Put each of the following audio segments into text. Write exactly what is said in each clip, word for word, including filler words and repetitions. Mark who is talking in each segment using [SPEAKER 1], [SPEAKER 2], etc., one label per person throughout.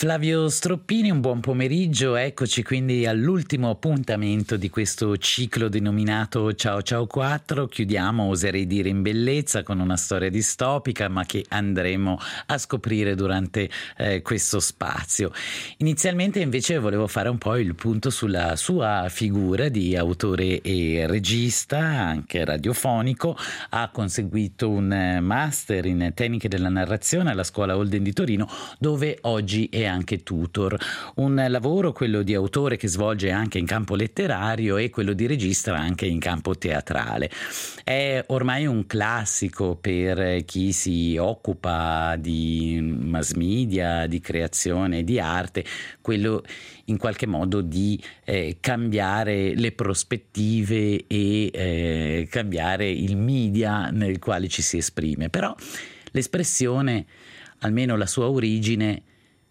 [SPEAKER 1] Flavio Stroppini, un buon pomeriggio, eccoci quindi all'ultimo appuntamento di questo ciclo denominato Ciao Ciao quattro. Chiudiamo, oserei dire in bellezza, con una storia distopica ma che andremo a scoprire durante eh, questo spazio. Inizialmente invece volevo fare un po' il punto sulla sua figura di autore e regista, anche radiofonico. Ha conseguito un master in tecniche della narrazione alla Scuola Holden di Torino, dove oggi è anche tutor. Un lavoro, quello di autore, che svolge anche in campo letterario, e quello di regista anche in campo teatrale. È ormai un classico per chi si occupa di mass media, di creazione, di arte, quello in qualche modo di eh, cambiare le prospettive e eh, cambiare il media nel quale ci si esprime. Però l'espressione, almeno la sua origine,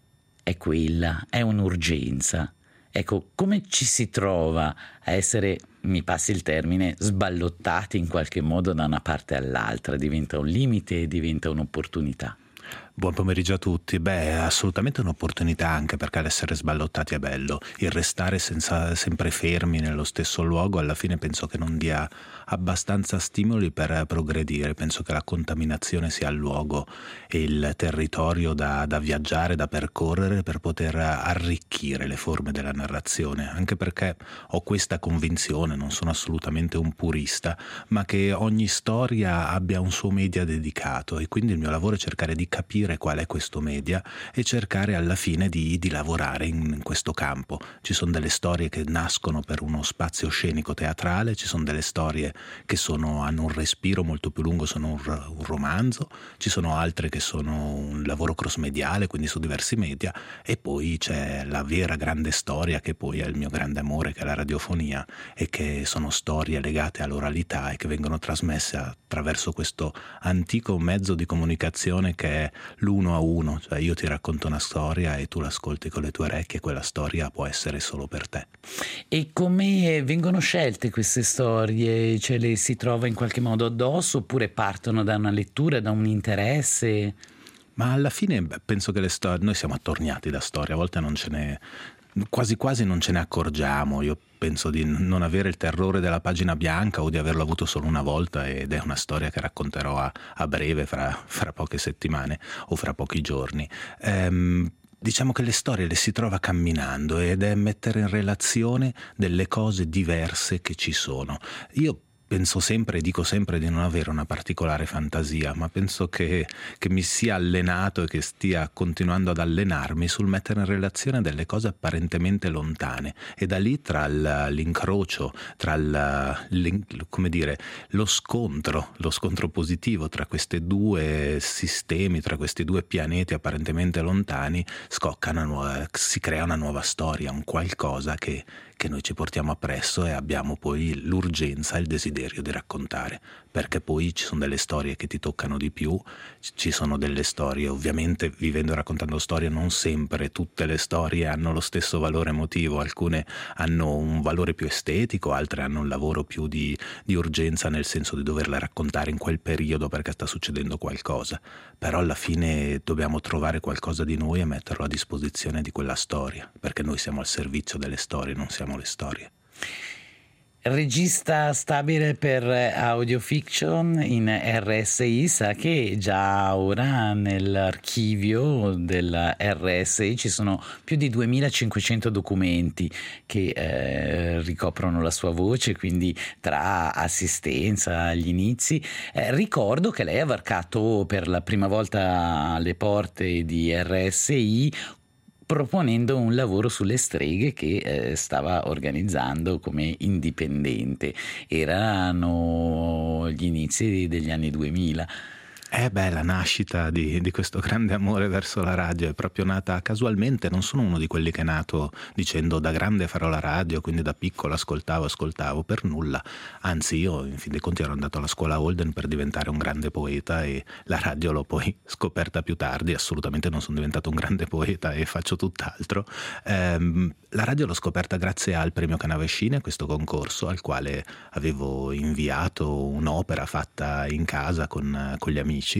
[SPEAKER 1] è quella, è un'urgenza. Ecco, come ci si trova a essere, mi passi il termine, sballottati in qualche modo da una parte all'altra? Diventa un limite e diventa un'opportunità.
[SPEAKER 2] Buon pomeriggio a tutti. Beh, è assolutamente un'opportunità, anche perché l'essere sballottati è bello. Il restare senza, sempre fermi nello stesso luogo, alla fine penso che non dia abbastanza stimoli per progredire. Penso che la contaminazione sia il luogo e il territorio da, da viaggiare, da percorrere, per poter arricchire le forme della narrazione. Anche perché ho questa convinzione, non sono assolutamente un purista, ma che ogni storia abbia un suo media dedicato, e quindi il mio lavoro è cercare di capire qual è questo media e cercare alla fine di, di lavorare in, in questo campo. Ci sono delle storie che nascono per uno spazio scenico teatrale, ci sono delle storie che sono, hanno un respiro molto più lungo, sono un, un romanzo, ci sono altre che sono un lavoro cross-mediale, quindi su diversi media, e poi c'è la vera grande storia, che poi è il mio grande amore, che è la radiofonia, e che sono storie legate all'oralità e che vengono trasmesse attraverso questo antico mezzo di comunicazione che è l'uno a uno, cioè io ti racconto una storia e tu l'ascolti con le tue orecchie, e quella storia può essere solo per te.
[SPEAKER 1] E come vengono scelte queste storie? Ce le si trova in qualche modo addosso, oppure partono da una lettura, da un interesse?
[SPEAKER 2] Ma alla fine beh, penso che le storie, noi siamo attorniati da storie, a volte non ce ne quasi quasi non ce ne accorgiamo. Io penso di non avere il terrore della pagina bianca, o di averlo avuto solo una volta, ed è una storia che racconterò a, a breve, fra, fra poche settimane o fra pochi giorni. Ehm, Diciamo che le storie le si trova camminando, ed è mettere in relazione delle cose diverse che ci sono. Io penso sempre e dico sempre di non avere una particolare fantasia, ma penso che, che mi sia allenato e che stia continuando ad allenarmi sul mettere in relazione delle cose apparentemente lontane, e da lì, tra il, l'incrocio, tra il, come dire, lo scontro, lo scontro positivo tra questi due sistemi, tra questi due pianeti apparentemente lontani, scocca una nuova, si crea una nuova storia, un qualcosa che che noi ci portiamo appresso, e abbiamo poi l'urgenza e il desiderio di raccontare, perché poi ci sono delle storie che ti toccano di più, ci sono delle storie, ovviamente vivendo e raccontando storie non sempre tutte le storie hanno lo stesso valore emotivo, alcune hanno un valore più estetico, altre hanno un lavoro più di, di urgenza, nel senso di doverle raccontare in quel periodo perché sta succedendo qualcosa, però alla fine dobbiamo trovare qualcosa di noi e metterlo a disposizione di quella storia, perché noi siamo al servizio delle storie, non siamo le storie.
[SPEAKER 1] Regista stabile per audiofiction in R S I, sa che già ora nell'archivio della R S I ci sono più di duemilacinquecento documenti che eh, ricoprono la sua voce, quindi tra assistenza agli inizi. Eh, ricordo che lei ha varcato per la prima volta alle porte di R S I proponendo un lavoro sulle streghe che eh, stava organizzando come indipendente. Erano gli inizi degli anni duemila.
[SPEAKER 2] Eh beh, la nascita di, di questo grande amore verso la radio è proprio nata casualmente. Non sono uno di quelli che è nato dicendo da grande farò la radio, quindi da piccolo ascoltavo, ascoltavo, per nulla. Anzi, io in fin dei conti ero andato alla scuola Holden per diventare un grande poeta, e la radio l'ho poi scoperta più tardi. Assolutamente non sono diventato un grande poeta e faccio tutt'altro. Ehm, la radio l'ho scoperta grazie al premio Canavescine, questo concorso al quale avevo inviato un'opera fatta in casa con, con gli amici,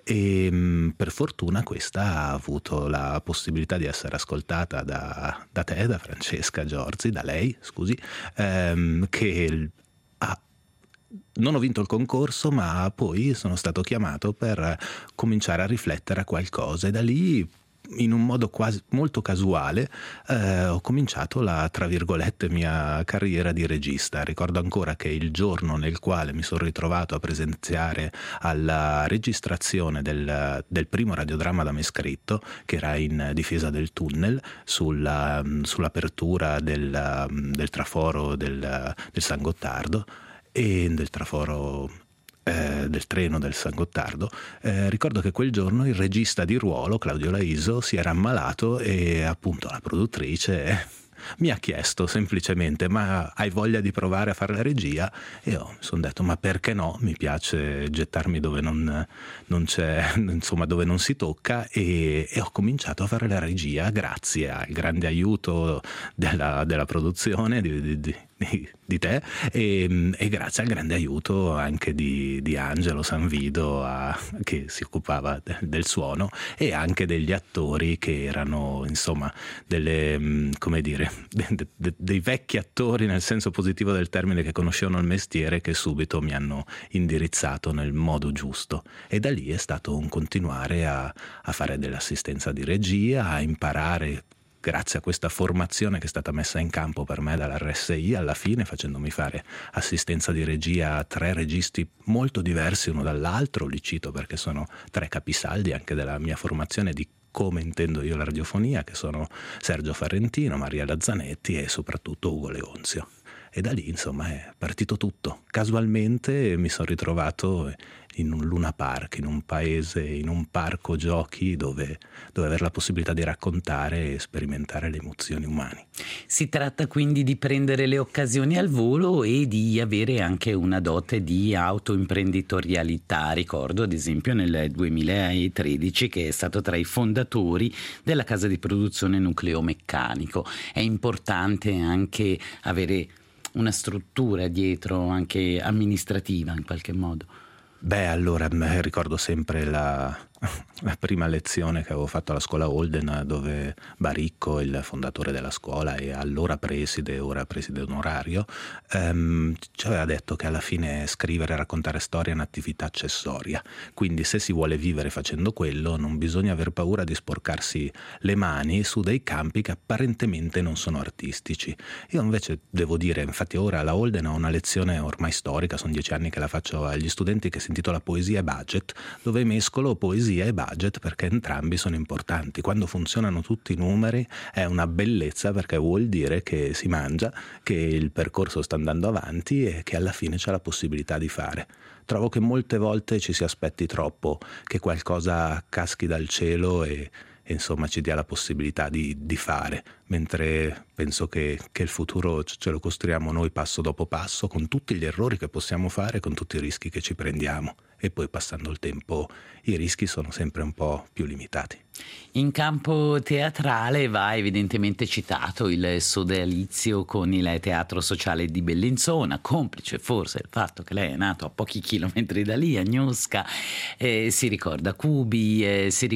[SPEAKER 2] e mh, per fortuna questa ha avuto la possibilità di essere ascoltata da, da te, da Francesca Giorzi, da lei, scusi, ehm, che ha non ho vinto il concorso, ma poi sono stato chiamato per cominciare a riflettere a qualcosa, e da lì, in un modo quasi molto casuale, eh, ho cominciato la, tra virgolette, mia carriera di regista. Ricordo ancora che il giorno nel quale mi sono ritrovato a presenziare alla registrazione del, del primo radiodramma da me scritto, che era in Difesa del tunnel, sulla, sull'apertura del, del traforo del, del San Gottardo, e del traforo eh, del treno del San Gottardo, eh, ricordo che quel giorno il regista di ruolo, Claudio Laiso, si era ammalato, e appunto la produttrice mi ha chiesto semplicemente: ma hai voglia di provare a fare la regia? E io mi sono detto: ma perché no, mi piace gettarmi dove non, non c'è, insomma dove non si tocca, e, e ho cominciato a fare la regia grazie al grande aiuto della, della produzione di, di, di Di, di te, e, e grazie al grande aiuto anche di, di Angelo Sanvido, a, che si occupava de, del suono, e anche degli attori che erano, insomma, delle, come dire, de, de, de, dei vecchi attori nel senso positivo del termine, che conoscevano il mestiere, che subito mi hanno indirizzato nel modo giusto, e da lì è stato un continuare a, a fare dell'assistenza di regia, a imparare, grazie a questa formazione che è stata messa in campo per me dall'R S I, alla fine facendomi fare assistenza di regia a tre registi molto diversi uno dall'altro. Li cito perché sono tre capisaldi anche della mia formazione di come intendo io la radiofonia, che sono Sergio Ferrentino, Mariella Zanetti e soprattutto Ugo Leonzio. E da lì, insomma, è partito tutto. Casualmente mi sono ritrovato in un Luna Park, in un paese, in un parco giochi dove, dove avere la possibilità di raccontare e sperimentare le emozioni umane.
[SPEAKER 1] Si tratta quindi di prendere le occasioni al volo e di avere anche una dote di autoimprenditorialità. Ricordo ad esempio nel duemilatredici che è stato tra i fondatori della casa di produzione Nucleo Meccanico. È importante anche avere una struttura dietro, anche amministrativa in qualche modo.
[SPEAKER 2] Beh, allora ricordo sempre la, la prima lezione che avevo fatto alla scuola Holden, dove Baricco, il fondatore della scuola e allora preside, ora preside onorario, ehm, ci aveva detto che alla fine scrivere e raccontare storie è un'attività accessoria, quindi se si vuole vivere facendo quello non bisogna aver paura di sporcarsi le mani su dei campi che apparentemente non sono artistici. Io invece devo dire, infatti ora alla Holden ho una lezione ormai storica, sono dieci anni che la faccio agli studenti, che si intitola Poesia e Budget, dove mescolo poesia e budget perché entrambi sono importanti. Quando funzionano tutti i numeri è una bellezza, perché vuol dire che si mangia, che il percorso sta andando avanti e che alla fine c'è la possibilità di fare. Trovo che molte volte ci si aspetti troppo che qualcosa caschi dal cielo e, e insomma ci dia la possibilità di, di fare, mentre penso che, che il futuro ce lo costruiamo noi passo dopo passo, con tutti gli errori che possiamo fare, con tutti i rischi che ci prendiamo, e poi passando il tempo i rischi sono sempre un po' più limitati.
[SPEAKER 1] In campo teatrale va evidentemente citato il sodalizio con il Teatro Sociale di Bellinzona, complice forse il fatto che lei è nato a pochi chilometri da lì, a Gnosca. Eh, si ricorda Cubi, eh, si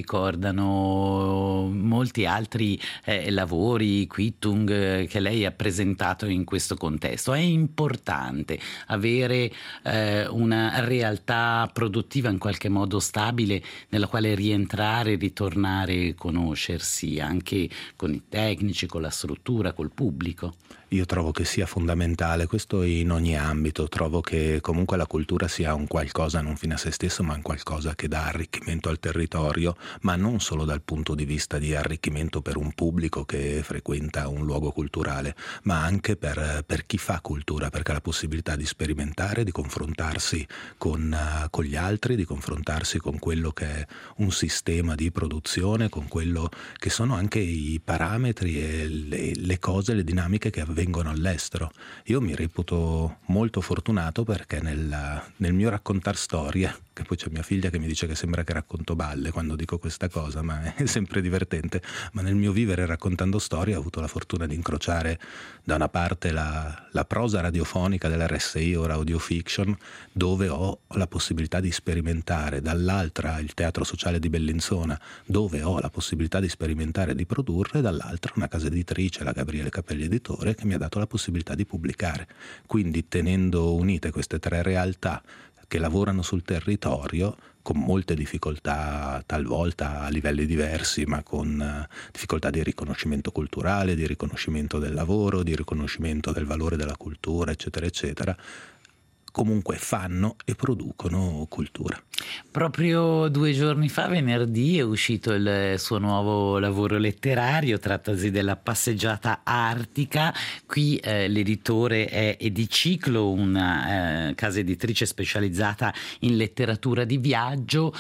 [SPEAKER 1] ricordano molti altri eh, lavori, Quittung, eh, che lei ha presentato in questo contesto. È importante avere eh, una realtà produttiva in qualche modo stabile nella quale rientrare, ritornare, conoscersi anche con i tecnici, con la struttura, col pubblico.
[SPEAKER 2] Io trovo che sia fondamentale, questo in ogni ambito. Trovo che comunque la cultura sia un qualcosa non fine a se stesso, ma un qualcosa che dà arricchimento al territorio, ma non solo dal punto di vista di arricchimento per un pubblico che frequenta un luogo culturale, ma anche per, per chi fa cultura, perché ha la possibilità di sperimentare, di confrontarsi con, uh, con gli altri, di confrontarsi con quello che è un sistema di produzione, con quello che sono anche i parametri e le, le cose, le dinamiche che avvengono vengono all'estero. Io mi reputo molto fortunato perché nel, nel mio raccontar storie, che poi c'è mia figlia che mi dice che sembra che racconto balle quando dico questa cosa, ma è sempre divertente. Ma nel mio vivere raccontando storie ho avuto la fortuna di incrociare da una parte la, la prosa radiofonica dell'R S I, ora Audio Fiction, dove ho la possibilità di sperimentare, dall'altra il Teatro Sociale di Bellinzona, dove ho la possibilità di sperimentare e di produrre, dall'altra una casa editrice, la Gabriele Capelli Editore, che mi ha dato la possibilità di pubblicare. Quindi tenendo unite queste tre realtà che lavorano sul territorio con molte difficoltà talvolta a livelli diversi, ma con uh, difficoltà di riconoscimento culturale, di riconoscimento del lavoro, di riconoscimento del valore della cultura, eccetera eccetera, comunque fanno e producono cultura.
[SPEAKER 1] Proprio due giorni fa, venerdì, è uscito il suo nuovo lavoro letterario, trattasi della Passeggiata Artica. Qui eh, l'editore è Ediciclo, una eh, casa editrice specializzata in letteratura di viaggio.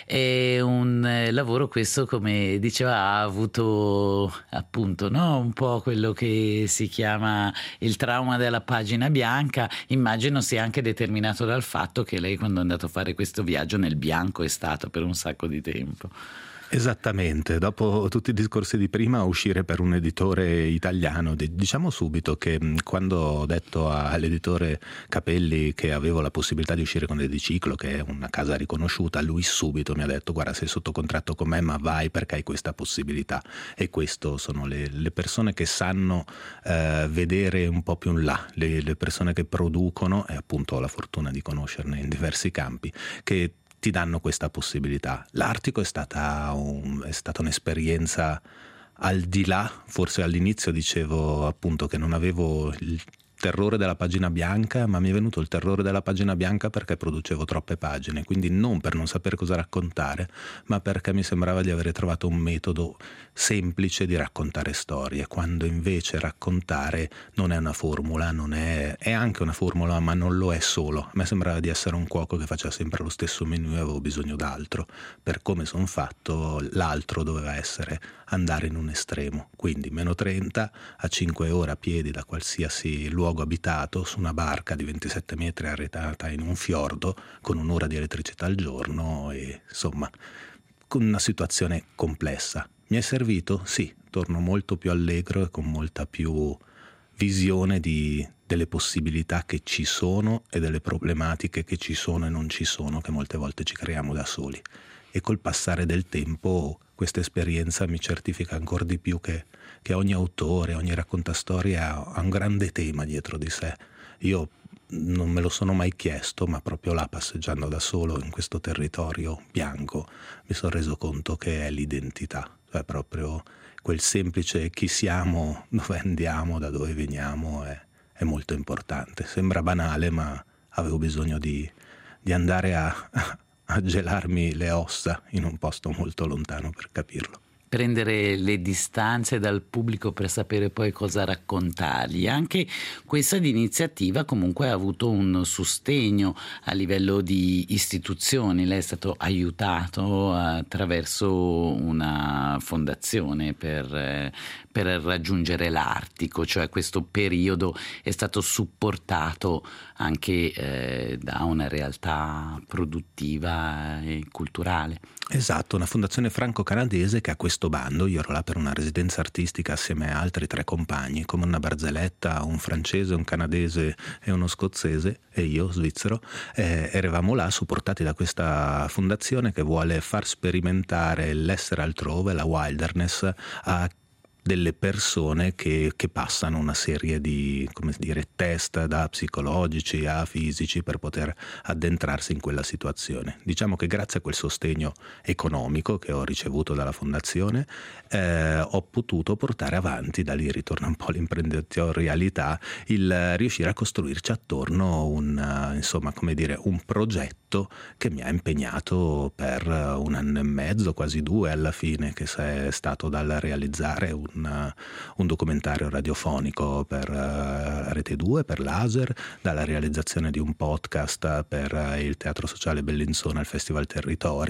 [SPEAKER 1] È un eh, lavoro questo, come diceva, ha avuto appunto no, un po' quello che si chiama il trauma della pagina bianca. Immagino sia anche determinato dal fatto che lei, quando è andato a fare questo viaggio nel bianco, è stato per un sacco di tempo.
[SPEAKER 2] Esattamente, dopo tutti i discorsi di prima, uscire per un editore italiano, diciamo subito che quando ho detto all'editore Capelli che avevo la possibilità di uscire con Ediciclo, che è una casa riconosciuta, lui subito mi ha detto: guarda, sei sotto contratto con me, ma vai perché hai questa possibilità. E questo sono le, le persone che sanno eh, vedere un po' più in là, le, le persone che producono, e appunto ho la fortuna di conoscerne in diversi campi, che ti danno questa possibilità. L'Artico è stata, un, è stata un'esperienza al di là, forse all'inizio dicevo appunto che non avevo il terrore della pagina bianca, ma mi è venuto il terrore della pagina bianca perché producevo troppe pagine, quindi non per non sapere cosa raccontare, ma perché mi sembrava di aver trovato un metodo semplice di raccontare storie, quando invece raccontare non è una formula, non è, è anche una formula, ma non lo è solo. A me sembrava di essere un cuoco che faceva sempre lo stesso menù e avevo bisogno d'altro. Per come sono fatto, l'altro doveva essere andare in un estremo, quindi meno trenta a cinque ore a piedi da qualsiasi luogo abitato, su una barca di ventisette metri arretata in un fiordo, con un'ora di elettricità al giorno, e insomma con una situazione complessa. Mi è servito? Sì, torno molto più allegro e con molta più visione di, delle possibilità che ci sono e delle problematiche che ci sono e non ci sono, che molte volte ci creiamo da soli. E col passare del tempo questa esperienza mi certifica ancora di più che, che ogni autore, ogni raccontastorie ha, ha un grande tema dietro di sé. Io non me lo sono mai chiesto, ma proprio là, passeggiando da solo in questo territorio bianco, mi sono reso conto che è l'identità, cioè proprio quel semplice chi siamo, dove andiamo, da dove veniamo è, è molto importante. Sembra banale, ma avevo bisogno di, di andare a, a gelarmi le ossa in un posto molto lontano per capirlo.
[SPEAKER 1] Prendere le distanze dal pubblico per sapere poi cosa raccontargli. Anche questa iniziativa comunque ha avuto un sostegno a livello di istituzioni. Lei è stato aiutato attraverso una fondazione per, per raggiungere l'Artico, cioè questo periodo è stato supportato anche eh, da una realtà produttiva e culturale.
[SPEAKER 2] Esatto, una fondazione franco-canadese che ha questo bando. Io ero là per una residenza artistica assieme a altri tre compagni, come una barzelletta, un francese, un canadese e uno scozzese, e io svizzero. Eh, eravamo là supportati da questa fondazione che vuole far sperimentare l'essere altrove, la wilderness, a delle persone che, che passano una serie di, come dire, test da psicologici a fisici per poter addentrarsi in quella situazione. Diciamo che grazie a quel sostegno economico che ho ricevuto dalla fondazione eh, ho potuto portare avanti, da lì ritorna un po' l'imprenditorialità, il riuscire a costruirci attorno un, insomma, come dire, un progetto che mi ha impegnato per un anno e mezzo, quasi due alla fine, che è stato dal realizzare un Un, un documentario radiofonico per uh, Rete due, per Laser, dalla realizzazione di un podcast per uh, il Teatro Sociale Bellinzona al Festival Territori,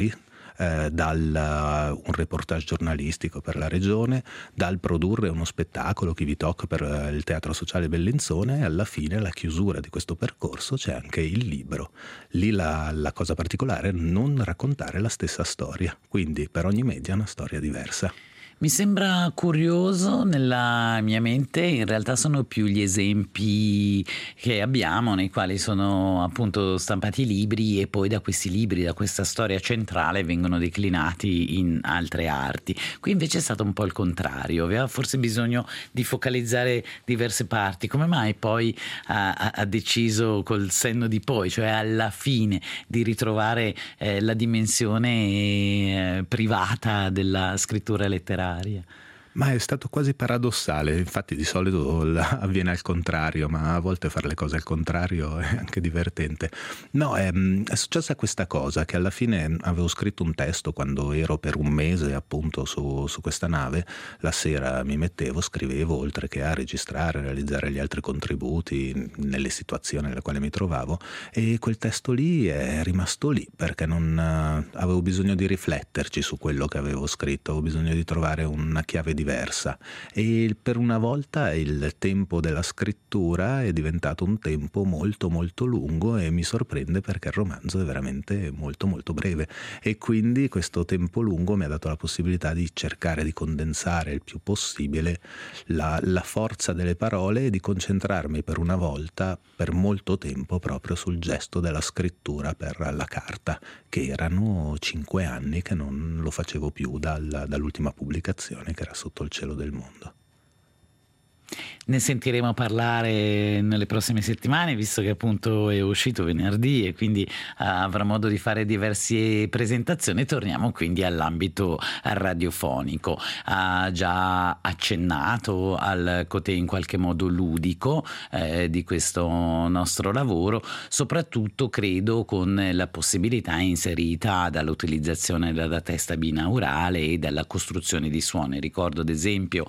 [SPEAKER 2] eh, dal uh, un reportage giornalistico per la regione, dal produrre uno spettacolo Chi vi tocca per uh, il Teatro Sociale Bellinzone, e alla fine, alla chiusura di questo percorso, c'è anche il libro. Lì la, la cosa particolare è non raccontare la stessa storia, quindi per ogni media una storia diversa.
[SPEAKER 1] Mi sembra curioso, nella mia mente in realtà sono più gli esempi che abbiamo, nei quali sono appunto stampati libri e poi da questi libri, da questa storia centrale, vengono declinati in altre arti. Qui invece è stato un po' il contrario, aveva forse bisogno di focalizzare diverse parti. Come mai poi ha, ha deciso col senno di poi, cioè alla fine, di ritrovare eh, la dimensione eh, privata della scrittura letteraria?
[SPEAKER 2] Ma è stato quasi paradossale, infatti di solito avviene al contrario, ma a volte fare le cose al contrario è anche divertente. No, è, è successa questa cosa, che alla fine avevo scritto un testo quando ero per un mese appunto su, su questa nave, la sera mi mettevo, scrivevo, oltre che a registrare, realizzare gli altri contributi nelle situazioni nelle quali mi trovavo, e quel testo lì è rimasto lì perché non avevo bisogno di rifletterci su quello che avevo scritto, avevo bisogno di trovare una chiave diversa, e per una volta il tempo della scrittura è diventato un tempo molto molto lungo, e mi sorprende perché il romanzo è veramente molto molto breve, e quindi questo tempo lungo mi ha dato la possibilità di cercare di condensare il più possibile la, la forza delle parole e di concentrarmi per una volta per molto tempo proprio sul gesto della scrittura per la carta, che erano cinque anni che non lo facevo più dal, dall'ultima pubblicazione, che era Sotto il cielo del mondo.
[SPEAKER 1] Ne sentiremo parlare nelle prossime settimane, visto che appunto è uscito venerdì e quindi uh, avrà modo di fare diverse presentazioni. Torniamo quindi all'ambito radiofonico. Ha già accennato al cotè in qualche modo ludico eh, di questo nostro lavoro, soprattutto credo con la possibilità inserita dall'utilizzazione della testa binaurale e dalla costruzione di suoni. Ricordo ad esempio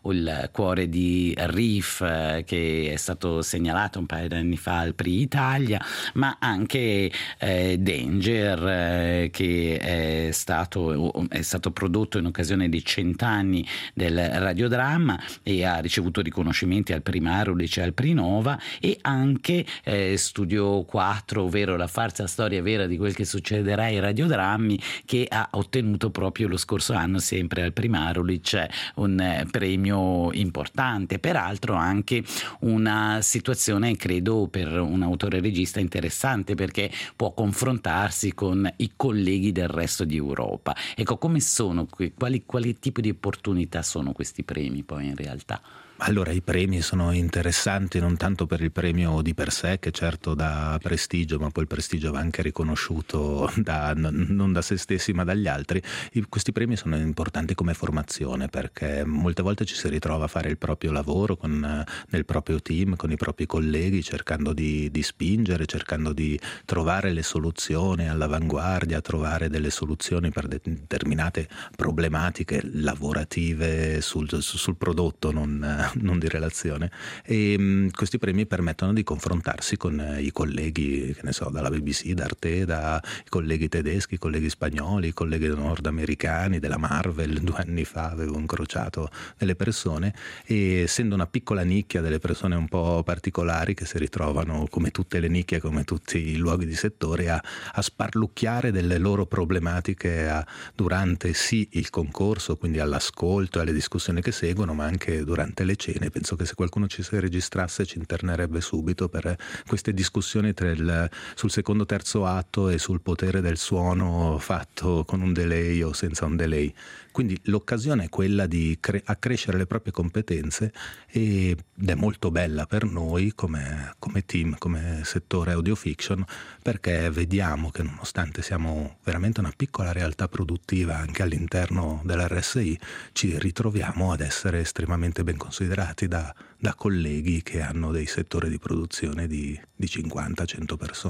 [SPEAKER 1] il cuore di Riff eh, che è stato segnalato un paio di anni fa al Prix Italia, ma anche eh, Danger eh, che è stato, è stato prodotto in occasione dei cent'anni del radiodramma e ha ricevuto riconoscimenti al Prix Marulic e al Prix Nova, e anche eh, Studio quattro, ovvero la farsa storia vera di quel che succederà ai radiodrammi, che ha ottenuto proprio lo scorso anno sempre al Prix Marulic un eh, premio importante. Peraltro anche una situazione, credo, per un autore regista interessante, perché può confrontarsi con i colleghi del resto di Europa. Ecco, come sono, quali, quali tipi di opportunità sono questi premi poi in realtà?
[SPEAKER 2] Allora, i premi sono interessanti non tanto per il premio di per sé, che certo dà prestigio, ma poi il prestigio va anche riconosciuto da, non da se stessi ma dagli altri. I, questi premi sono importanti come formazione, perché molte volte ci si ritrova a fare il proprio lavoro con, nel proprio team, con i propri colleghi, cercando di, di spingere, cercando di trovare le soluzioni all'avanguardia, trovare delle soluzioni per determinate problematiche lavorative sul, sul prodotto, non non di relazione, e mh, questi premi permettono di confrontarsi con eh, i colleghi, che ne so, dalla B B C, da Arte, da i colleghi tedeschi, i colleghi spagnoli, i colleghi nordamericani, della Marvel. Due anni fa avevo incrociato delle persone, e essendo una piccola nicchia delle persone un po' particolari che si ritrovano, come tutte le nicchie, come tutti i luoghi di settore, a, a sparlucchiare delle loro problematiche a, durante sì il concorso, quindi all'ascolto e alle discussioni che seguono, ma anche durante le cene. Penso che se qualcuno ci si registrasse ci internerebbe subito per queste discussioni tra il, sul secondo terzo atto e sul potere del suono fatto con un delay o senza un delay. Quindi l'occasione è quella di cre- accrescere le proprie competenze, ed è molto bella per noi come, come team, come settore audiofiction, perché vediamo che nonostante siamo veramente una piccola realtà produttiva anche all'interno dell'R S I, ci ritroviamo ad essere estremamente ben considerati da, da colleghi che hanno dei settori di produzione di, di cinquanta cento persone.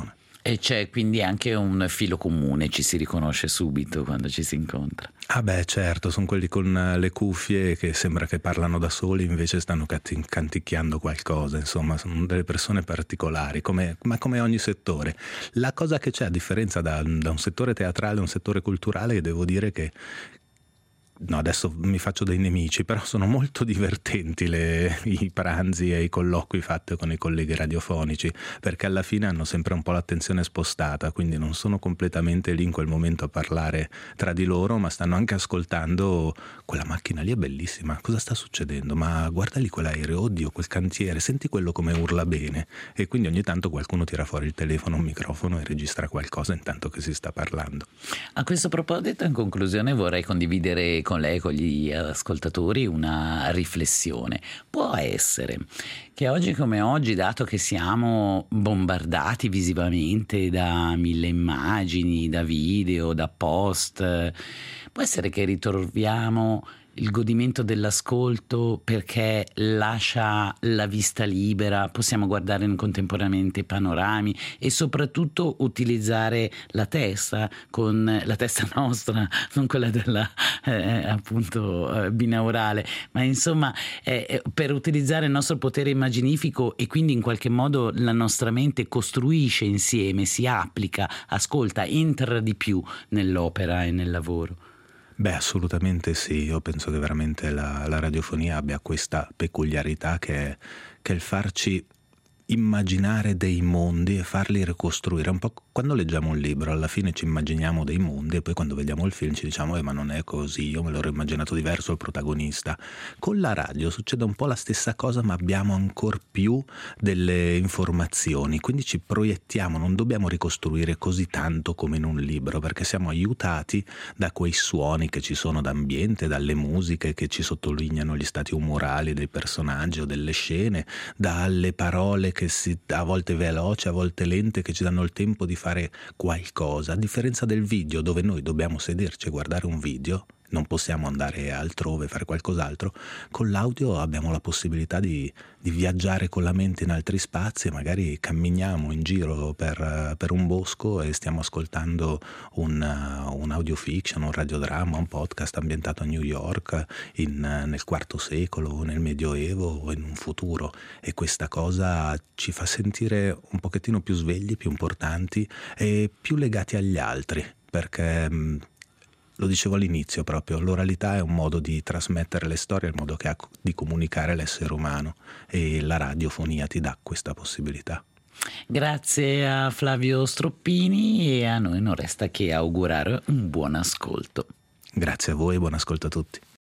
[SPEAKER 1] E c'è quindi anche un filo comune, ci si riconosce subito quando ci si incontra.
[SPEAKER 2] Ah beh, certo, sono quelli con le cuffie che sembra che parlano da soli, invece stanno catti- canticchiando qualcosa, insomma, sono delle persone particolari, come, ma come ogni settore. La cosa che c'è, a differenza da, da un settore teatrale a un settore culturale, devo dire che no, adesso mi faccio dei nemici, però sono molto divertenti le, i pranzi e i colloqui fatti con i colleghi radiofonici, perché alla fine hanno sempre un po' l'attenzione spostata, quindi non sono completamente lì in quel momento a parlare tra di loro, ma stanno anche ascoltando. Quella macchina lì è bellissima, cosa sta succedendo? Ma guarda lì quell'aereo, oddio, quel cantiere, senti quello come urla bene. E quindi ogni tanto qualcuno tira fuori il telefono, un microfono e registra qualcosa intanto che si sta parlando.
[SPEAKER 1] A questo proposito, in conclusione, vorrei condividere con lei, con gli ascoltatori, una riflessione. Può essere che oggi come oggi, dato che siamo bombardati visivamente da mille immagini, da video, da post, può essere che ritroviamo il godimento dell'ascolto perché lascia la vista libera, possiamo guardare contemporaneamente i panorami e soprattutto utilizzare la testa, con la testa nostra, non quella della eh, appunto eh, binaurale, ma insomma eh, per utilizzare il nostro potere immaginifico, e quindi in qualche modo la nostra mente costruisce insieme, si applica, ascolta, entra di più nell'opera e nel lavoro.
[SPEAKER 2] Beh, assolutamente sì, io penso che veramente la, la radiofonia abbia questa peculiarità che è, che è il farci immaginare dei mondi e farli ricostruire. Un po' quando leggiamo un libro, alla fine ci immaginiamo dei mondi e poi quando vediamo il film ci diciamo eh ma non è così, io me l'ho immaginato diverso il protagonista. Con la radio succede un po' la stessa cosa, ma abbiamo ancor più delle informazioni, quindi ci proiettiamo, non dobbiamo ricostruire così tanto come in un libro, perché siamo aiutati da quei suoni che ci sono d'ambiente, dalle musiche che ci sottolineano gli stati umorali dei personaggi o delle scene, dalle parole che si, a volte veloci, a volte lente, che ci danno il tempo di fare qualcosa, a differenza del video, dove noi dobbiamo sederci e guardare un video, non possiamo andare altrove, fare qualcos'altro. Con l'audio abbiamo la possibilità di, di viaggiare con la mente in altri spazi, e magari camminiamo in giro per, per un bosco e stiamo ascoltando un, un audiofiction, un radiodramma, un podcast ambientato a New York in, nel quarto secolo, nel Medioevo o in un futuro, e questa cosa ci fa sentire un pochettino più svegli, più importanti e più legati agli altri, perché lo dicevo all'inizio proprio, l'oralità è un modo di trasmettere le storie, il modo che ha di comunicare l'essere umano, e la radiofonia ti dà questa possibilità.
[SPEAKER 1] Grazie a Flavio Stroppini, e a noi non resta che augurare un buon ascolto.
[SPEAKER 2] Grazie a voi e buon ascolto a tutti.